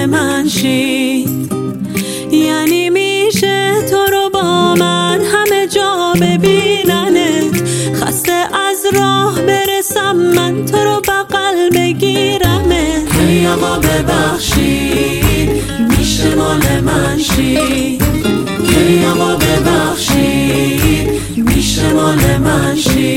من شی. یعنی میشه تو رو با من همه جا ببیننت، خسته از راه برسم من تو رو بغل بگیرمت. ای آقا ببخشید میشه مال من شی. ای آقا ببخشید میشه مال من شی.